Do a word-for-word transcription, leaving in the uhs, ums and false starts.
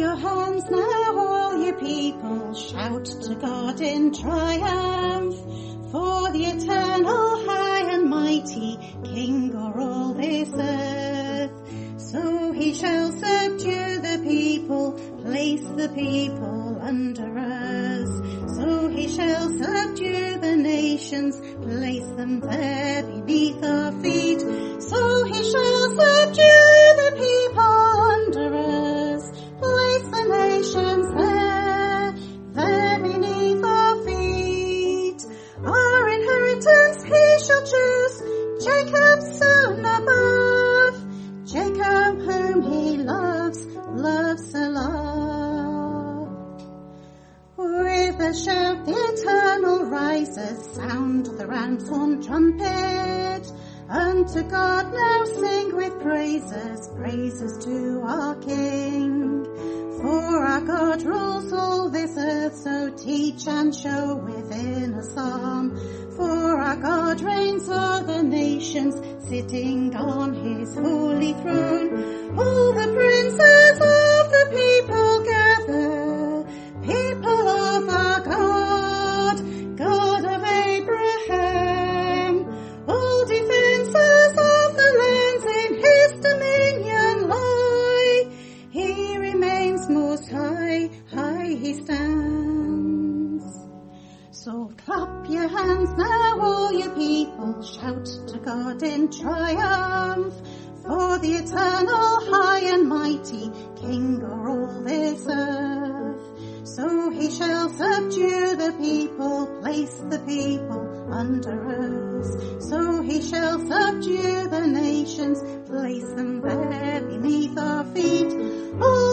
your hands now, all you people, shout to God in triumph, for the eternal, high and mighty King o'er all this earth. So he shall subdue the people, place the people under us. So he shall subdue the nations, place them there beneath our feet. So he shall subdue the people under us, place the nations there, there beneath our feet. Our inheritance he shall choose, Jacob's son above, Jacob whom he loves, loves a lot. With a shout the eternal rises, sound the ransom trumpet. Unto God now sing with praises, praises to our King. For our God rules all this earth, so teach and show within a psalm. For our God reigns o'er the nations, sitting on his holy throne. All the princes of the people gather, people of our God, God of Abraham. All defences of the lands in his dominion lie. He remains most high, high he stands. So clap your hands now, all you people, shout to God in triumph, for the eternal, high and mighty King o'er all this earth. So he shall subdue the people, place the people under us. So he shall subdue the nations, place them there beneath our feet. All